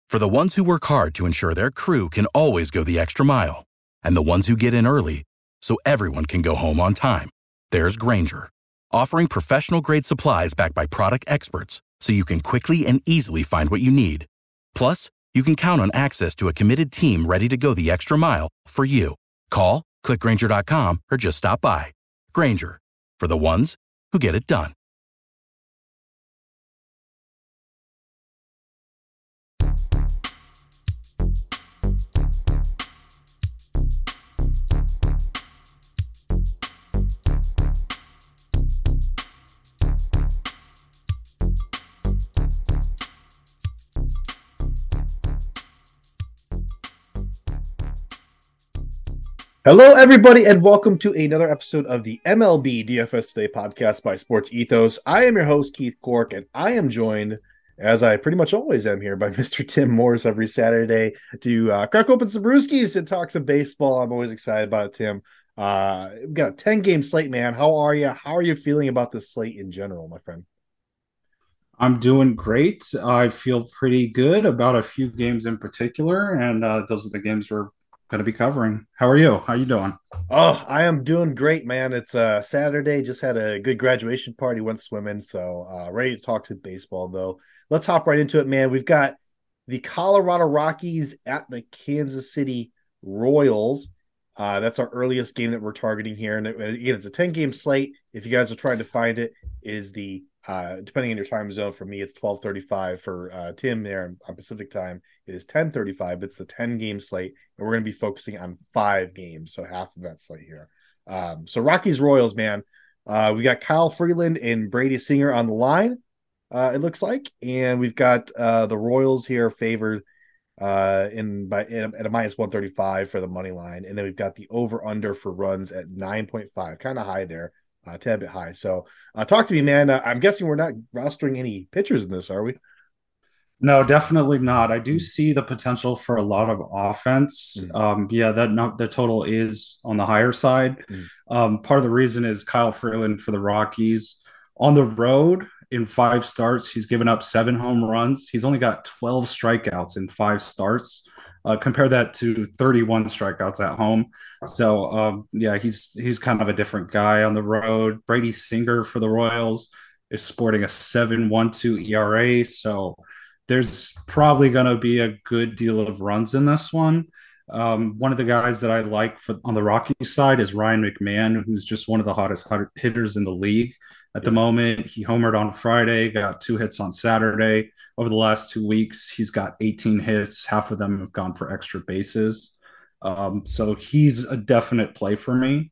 For the ones who work hard to ensure their crew can always go the extra mile, and the ones who get in early so everyone can go home on time, there's Grainger, offering professional-grade supplies backed by product experts so you can quickly and easily find what you need. Plus, you can count on access to a committed team ready to go the extra mile for you. Call, click Grainger.com, or just stop by. Grainger, for the ones who get it done. Hello, everybody, and welcome to another episode of the MLB DFS Today podcast by Sports Ethos. I am your host, Keith Cork, and I am joined, as I pretty much always am here, by Mr. Tim Morris every Saturday to crack open some brewskis and talk some baseball. I'm always excited about it, Tim. We've got a 10-game slate, man. How are you? How are you feeling about the slate in general, my friend? I'm doing great. I feel pretty good about a few games in particular, and those are the games we're going to be covering. How are you? How you doing? Oh, I am doing great, man. It's Saturday. Just had a good graduation party, went swimming, so ready to talk to baseball, though. Let's hop right into it, man. We've got the Colorado Rockies at the Kansas City Royals. That's our earliest game that we're targeting here. And again, it's a 10-game slate. If you guys are trying to find it, it is the depending on your time zone. For me, it's 12:35. For Tim there on Pacific time, it is 10:35. It's the 10-game slate, and we're going to be focusing on 5 games, so half of that slate here. So Rockies Royals, man. We got Kyle Freeland and Brady Singer on the line. It looks like, and we've got the Royals here favored at a minus 135 for the money line, and then we've got the over under for runs at 9.5, kind of high there, a tad bit high. So talk to me, man. I'm guessing we're not rostering any pitchers in this, are we? No, definitely not. I do see the potential for a lot of offense. The total is on the higher side. Part of the reason is Kyle Freeland for the Rockies on the road. In 5 starts, he's given up 7 home runs. He's only got 12 strikeouts in 5 starts. Compare that to 31 strikeouts at home. So, he's kind of a different guy on the road. Brady Singer for the Royals is sporting a 7.12 ERA. So there's probably going to be a good deal of runs in this one. One of the guys that I like on the Rockies side is Ryan McMahon, who's just one of the hottest hitters in the league at the moment. He homered on Friday, got 2 hits on Saturday. Over the last 2 weeks, he's got 18 hits. Half of them have gone for extra bases. So he's a definite play for me.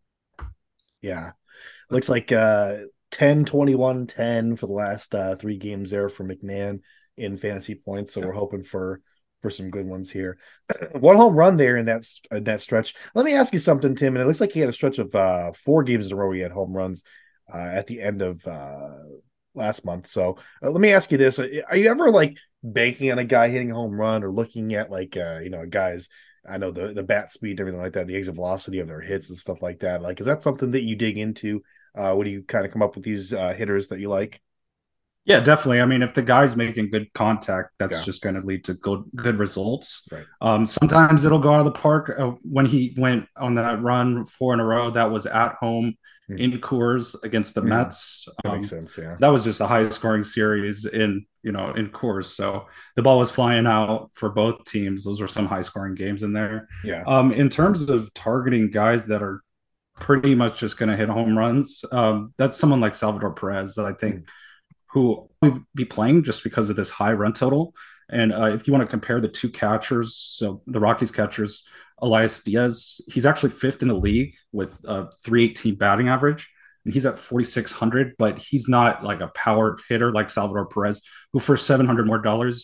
Yeah. Looks like 10, 21, 10 for the last 3 games there for McMahon in fantasy points. So we're hoping for some good ones here. 1 home run there in that stretch. Let me ask you something, Tim. And it looks like he had a stretch of 4 games in a row where he had home runs at the end of last month. So let me ask you this. Are you ever like banking on a guy hitting a home run or looking at like, guys, I know the bat speed and everything like that, the exit velocity of their hits and stuff like that. Like, is that something that you dig into when you kind of come up with these hitters that you like? Yeah, definitely. I mean, if the guy's making good contact, that's just going to lead to good results. Right. Sometimes it'll go out of the park. When he went on that run 4 in a row, that was at home in Coors against the Mets. That makes sense. Yeah, that was just the highest scoring series in Coors. So the ball was flying out for both teams. Those were some high scoring games in there. Yeah. In terms of targeting guys that are pretty much just going to hit home runs, that's someone like Salvador Perez, I think, who will be playing just because of this high run total. And if you want to compare the 2 catchers, so the Rockies catchers, Elias Diaz, he's actually 5th in the league with a 318 batting average, and he's at 4,600, but he's not like a power hitter like Salvador Perez, who for $700 more,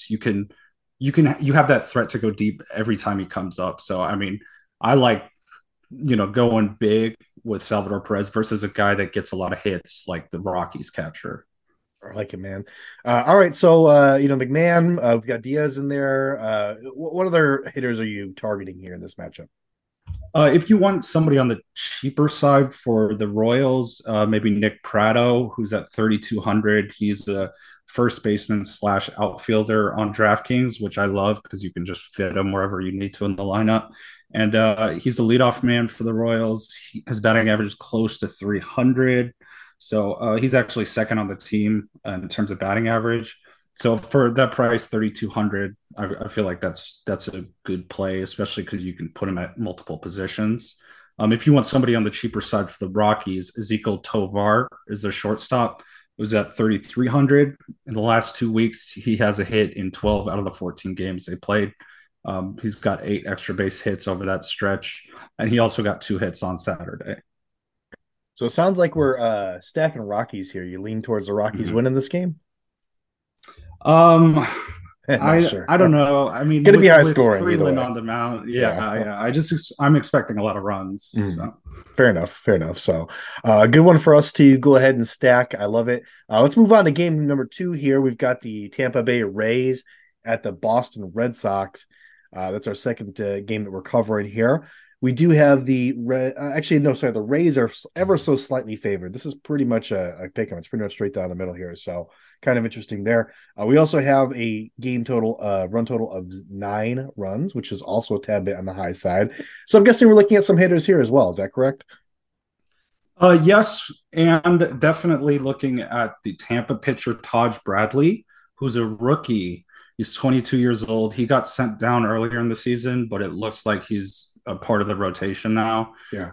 you have that threat to go deep every time he comes up. So, I mean, I like, going big with Salvador Perez versus a guy that gets a lot of hits like the Rockies catcher. I like it, man. All right, so McMahon, we've got Diaz in there. What other hitters are you targeting here in this matchup? If you want somebody on the cheaper side for the Royals, maybe Nick Pratto, who's at 3,200. He's a first baseman / outfielder on DraftKings, which I love because you can just fit him wherever you need to in the lineup. And he's the leadoff man for the Royals. His batting average is close to 300. So he's actually second on the team in terms of batting average. So for that price, 3,200, I feel like that's a good play, especially because you can put him at multiple positions. If you want somebody on the cheaper side for the Rockies, Ezequiel Tovar is their shortstop. It was at 3,300. In the last 2 weeks, he has a hit in 12 out of the 14 games they played. He's got 8 extra base hits over that stretch, and he also got 2 hits on Saturday. So it sounds like we're stacking Rockies here. You lean towards the Rockies winning this game? I don't know. I mean, gonna be high scoring. Freeland on the mound, I'm expecting a lot of runs. So. Fair enough. So, good one for us to go ahead and stack. I love it. Let's move on to game number 2 here. We've got the Tampa Bay Rays at the Boston Red Sox. That's our second game that we're covering here. We do have the Rays are ever so slightly favored. This is pretty much a pick 'em. It's pretty much straight down the middle here. So kind of interesting there. We also have a run total of 9 runs, which is also a tad bit on the high side. So I'm guessing we're looking at some hitters here as well. Is that correct? Yes, and definitely looking at the Tampa pitcher Taj Bradley, who's a rookie. He's 22 years old. He got sent down earlier in the season, but it looks like he's a part of the rotation now. Yeah.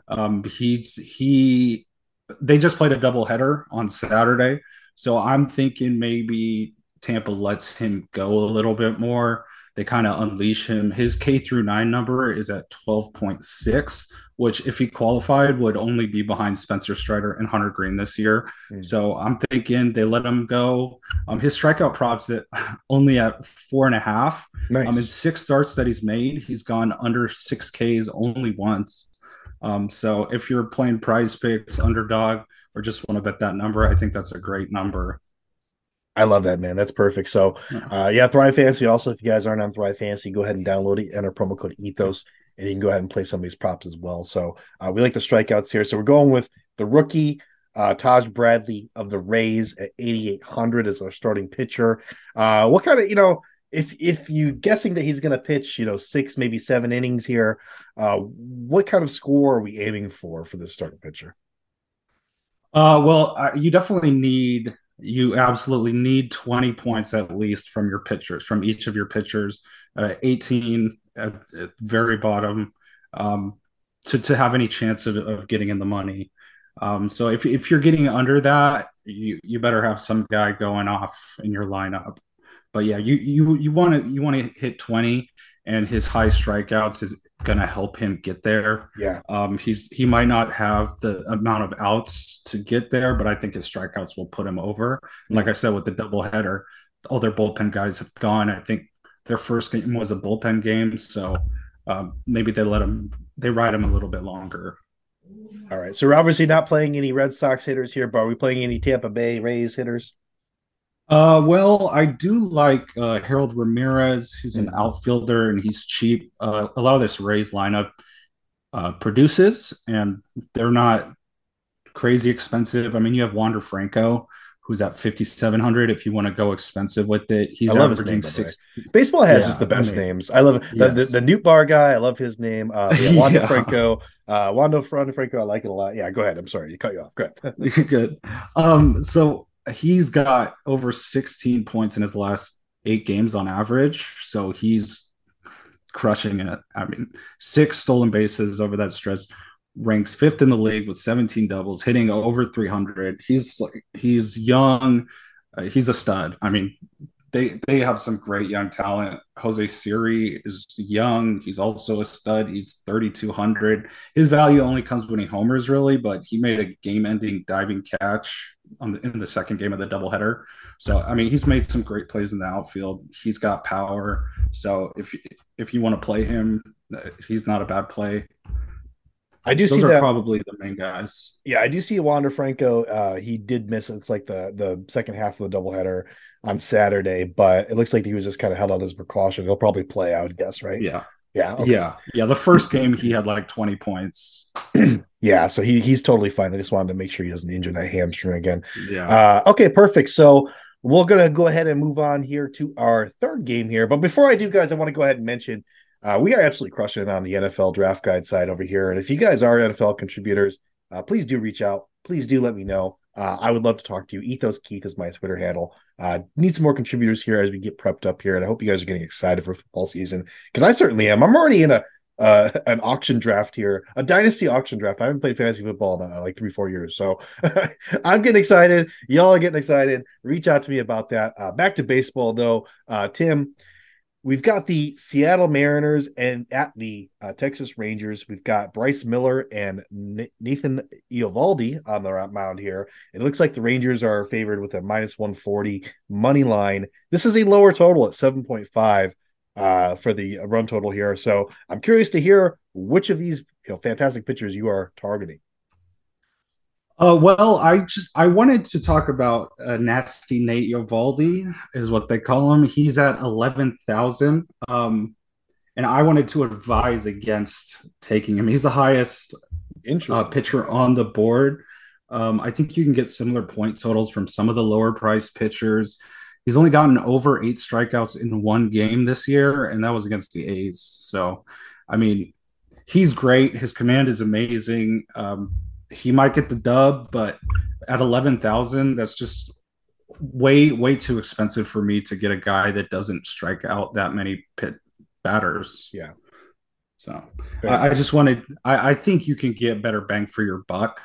They just played a doubleheader on Saturday, so I'm thinking maybe Tampa lets him go a little bit more. They kind of unleash him. His K through 9 number is at 12.6, which if he qualified would only be behind Spencer Strider and Hunter Green this year. So I'm thinking they let him go. His strikeout props it only at 4.5. Nice. In 6 starts that he's made, he's gone under 6 Ks only once. So if you're playing Prize Picks, underdog, or just want to bet that number, I think that's a great number. I love that, man. That's perfect. So, Thrive Fantasy. Also, if you guys aren't on Thrive Fantasy, go ahead and download it. Enter promo code ETHOS, and you can go ahead and play some of these props as well. So, we like the strikeouts here. So, we're going with the rookie, Taj Bradley of the Rays at 8,800 as our starting pitcher. What kind of, if you guessing that he's going to pitch, 6, maybe 7 innings here, what kind of score are we aiming for the starting pitcher? You absolutely need 20 points at least from each of your pitchers, 18 at very bottom, to have any chance of getting in the money. So if you're getting under that, you better have some guy going off in your lineup. But yeah, you want to hit 20, and his high strikeouts is going to help him get there. Yeah. He might not have the amount of outs to get there, but I think his strikeouts will put him over. And like I said, with the doubleheader, all their bullpen guys have gone. I think their first game was a bullpen game, so maybe they ride him a little bit longer. All right. So we're obviously not playing any Red Sox hitters here, but are we playing any Tampa Bay Rays hitters? Well, I do like Harold Ramirez, who's an outfielder, and he's cheap. A lot of this Rays lineup produces, and they're not crazy expensive. I mean, you have Wander Franco, who's at 5,700. If you want to go expensive with it, he's averaging 6. Baseball has just the best names. I love it. The Newt Bar guy. I love his name. Wander Franco. Wander Franco. I like it a lot. Yeah, go ahead. I'm sorry to cut you off. Go ahead. You're good. So he's got over 16 points in his last 8 games on average. So he's crushing it. I mean, 6 stolen bases over that stretch, ranks 5th in the league with 17 doubles, hitting over 300. He's young. He's a stud. I mean, they have some great young talent. Jose Siri is young. He's also a stud. He's 3,200. His value only comes when he homers, really, but he made a game-ending diving catch in the second game of the doubleheader. So, I mean, he's made some great plays in the outfield. He's got power. So, if you want to play him, he's not a bad play. Those are probably the main guys. Yeah, I do see Wander Franco. He did miss, it's like the second half of the doubleheader on Saturday, but it looks like he was just kind of held out as precaution. He'll probably play, I would guess, right? Yeah. Yeah. Okay. Yeah. The first game he had like 20 points. Yeah, so he's totally fine. I just wanted to make sure he doesn't injure that hamstring again. Yeah. Okay, perfect. So we're going to go ahead and move on here to our third game here. But before I do, guys, I want to go ahead and mention we are absolutely crushing it on the NFL Draft Guide side over here. And if you guys are NFL contributors, please do reach out. Please do let me know. I would love to talk to you. Ethos Keith is my Twitter handle. Need some more contributors here as we get prepped up here. And I hope you guys are getting excited for football season, because I certainly am. I'm already in an auction draft here, a dynasty auction draft. I haven't played fantasy football in like 3-4 years, so I'm getting excited. Y'all are getting excited. Reach out to me about that. Back to baseball though. Tim, we've got the Seattle Mariners and at the Texas Rangers. We've got Bryce Miller and Nathan Eovaldi on the mound here. It looks like the Rangers are favored with a -140 money line. This is a lower total at 7.5 for the run total here. So I'm curious to hear which of these fantastic pitchers you are targeting. Well, I wanted to talk about Nasty Nate Eovaldi is what they call him. He's at 11,000, and I wanted to advise against taking him. He's the highest pitcher on the board. I think you can get similar point totals from some of the lower priced pitchers. He's only gotten over 8 strikeouts in one game this year, and that was against the A's. So, I mean, he's great. His command is amazing. He might get the dub, but at 11,000, that's just way too expensive for me to get a guy that doesn't strike out that many batters. Yeah. So I think you can get better bang for your buck.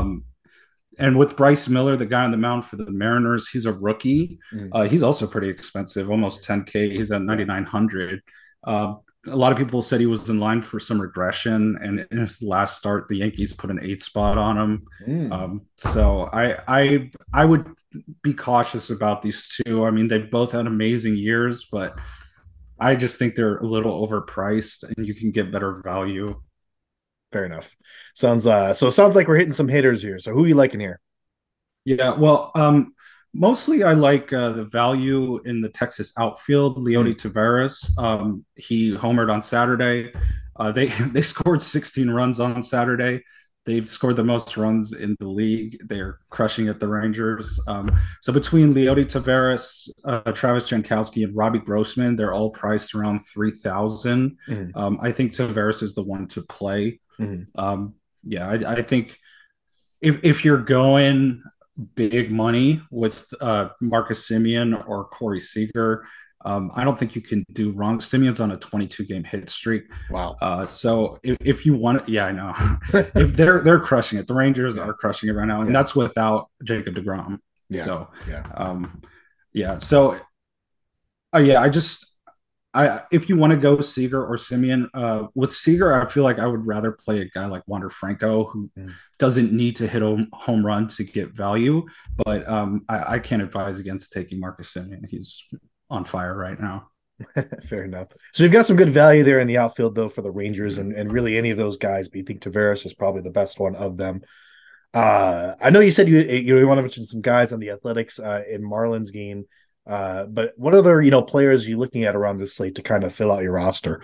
And with Bryce Miller, the guy on the mound for the Mariners, he's a rookie. He's also pretty expensive, almost 10K. He's at 9,900. A lot of people said he was in line for some regression, and in his last start, the Yankees put an 8 spot on him. So I would be cautious about these two. I mean, they both had amazing years, but I just think they're a little overpriced, and you can get better value. Fair enough. So it sounds like we're hitting some hitters here. So who are you liking here? Yeah, well, mostly I like the value in the Texas outfield, Leody Taveras. He homered on Saturday. They scored 16 runs on Saturday. They've scored the most runs in the league. They're crushing at the Rangers. So between Leody Taveras, Travis Jankowski, and Robbie Grossman, they're all priced around 3,000. I think Taveras is the one to play. I think if you're going big money with Marcus Semien or Corey Seager, I don't think you can do wrong. Simeon's on a 22-game hit streak. Wow. So if you want it, I know. If they're crushing it. The Rangers are crushing it right now, and that's without Jacob deGrom. If you want to go Seager or Semien, with Seager, I feel like I would rather play a guy like Wander Franco, who doesn't need to hit a home run to get value. But I can't advise against taking Marcus Semien. He's on fire right now. Fair enough. So you've got some good value there in the outfield, though, for the Rangers, and really any of those guys. But you think Taveras is probably the best one of them. I know you said you want to mention some guys on the Athletics in Marlins game. But what other players are you looking at around this slate to kind of fill out your roster?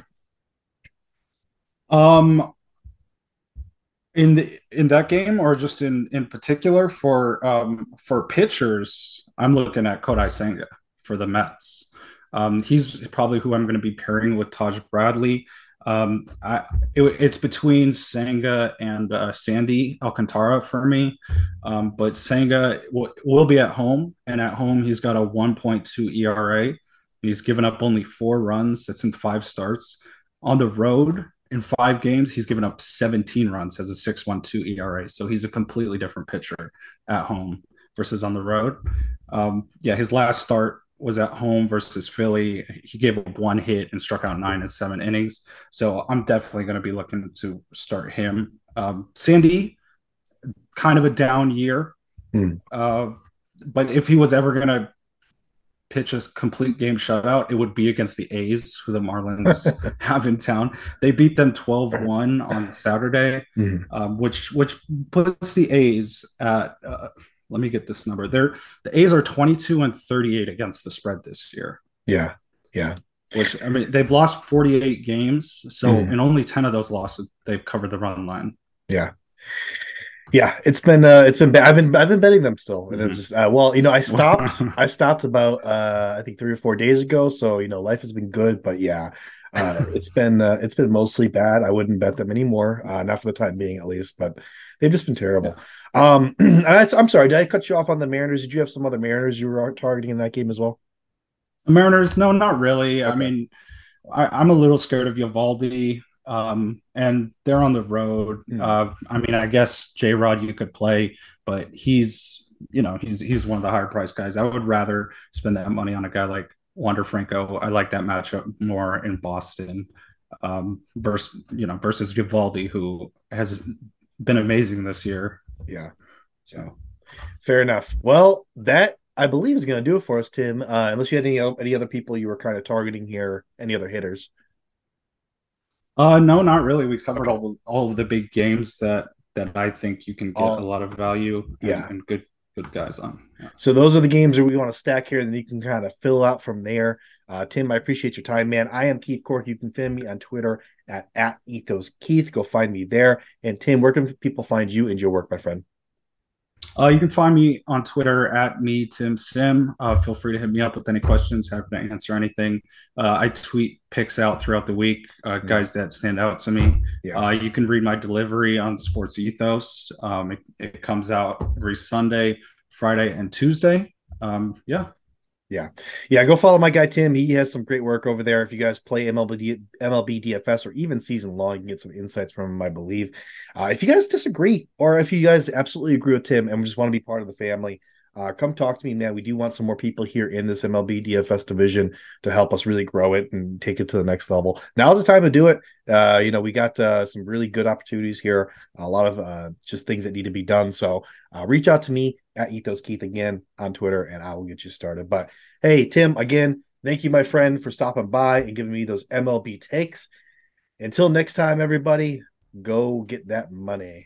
In that game, or just in particular for pitchers, I'm looking at Kodai Senga for the Mets. He's probably who I'm going to be pairing with Taj Bradley. It's between Senga and Sandy Alcantara for me, but Senga will be at home, and at home he's got a 1.2 ERA. He's given up only 4 runs. That's in 5 starts. On the road in 5 games, he's given up 17 runs, has a 6.12 ERA. So he's a completely different pitcher at home versus on the road. His last start was at home versus Philly. He gave up 1 hit and struck out 9 in 7 innings. So I'm definitely going to be looking to start him. Sandy, kind of a down year. But if he was ever going to pitch a complete game shutout, it would be against the A's, who the Marlins have in town. They beat them 12-1 on Saturday, which puts the A's at let me get this number. The A's are 22-38 against the spread this year. Yeah. Which, I mean, they've lost 48 games, so in only 10 of those losses, they've covered the run line. Yeah. Yeah, it's been bad. I've been betting them still, and it's just I stopped about I think 3 or 4 days ago. So life has been good, but yeah, it's been mostly bad. I wouldn't bet them anymore, not for the time being at least. But they've just been terrible. Yeah. I'm sorry, did I cut you off on the Mariners? Did you have some other Mariners you were targeting in that game as well? The Mariners, no, not really. Okay. I mean, I'm a little scared of Uvalde, and they're on the road. I mean, I guess J Rod you could play, but he's one of the higher priced guys. I would rather spend that money on a guy like Wander Franco. I like that matchup more in Boston, versus Uvalde, who has been amazing this year. Yeah. So fair enough. Well, that I believe is going to do it for us, Tim. Unless you had any other people you were kind of targeting here, any other hitters? No, not really. We covered all of the big games that I think you can get a lot of value and good guys on. Yeah. So those are the games that we want to stack here, and then you can kind of fill out from there. Tim, I appreciate your time, man. I am Keith Cork. You can find me on Twitter at @EthosKeith. Go find me there. And Tim, where can people find you and your work, my friend? You can find me on Twitter at @TimSim. Feel free to hit me up with any questions. Happy to answer anything. I tweet picks out throughout the week, guys that stand out to me. Yeah. You can read my delivery on Sports Ethos. It comes out every Sunday, Friday, and Tuesday. Yeah. Go follow my guy Tim. He has some great work over there. If you guys play MLB DFS or even season long, you can get some insights from him, I believe. If you guys disagree, or if you guys absolutely agree with Tim and just want to be part of the family, come talk to me, man. We do want some more people here in this MLB DFS division to help us really grow it and take it to the next level. Now's the time to do it. We got some really good opportunities here. A lot of just things that need to be done. So reach out to me at EthosKeith again on Twitter, and I will get you started. But hey, Tim, again, thank you, my friend, for stopping by and giving me those MLB takes. Until next time, everybody, go get that money.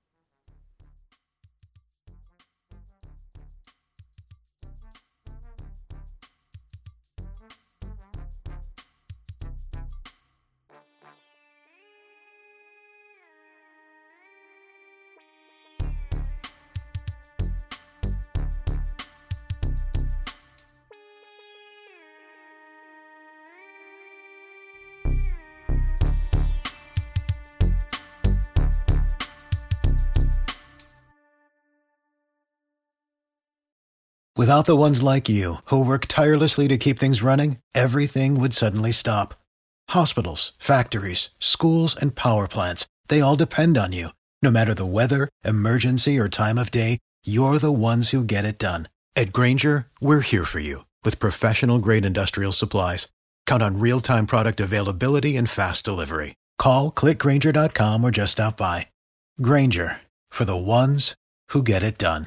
Without the ones like you, who work tirelessly to keep things running, everything would suddenly stop. Hospitals, factories, schools, and power plants, they all depend on you. No matter the weather, emergency, or time of day, you're the ones who get it done. At Grainger, we're here for you with professional-grade industrial supplies. Count on real-time product availability and fast delivery. Call, click Grainger.com, or just stop by. Grainger, for the ones who get it done.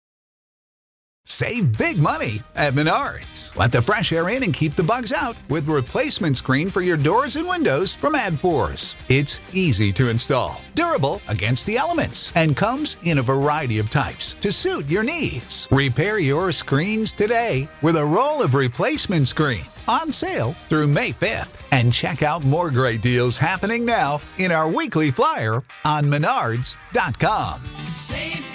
Save big money at Menards. Let the fresh air in and keep the bugs out with replacement screen for your doors and windows from AdForce. It's easy to install, durable against the elements, and comes in a variety of types to suit your needs. Repair your screens today with a roll of replacement screen on sale through May 5th. And check out more great deals happening now in our weekly flyer on Menards.com. Save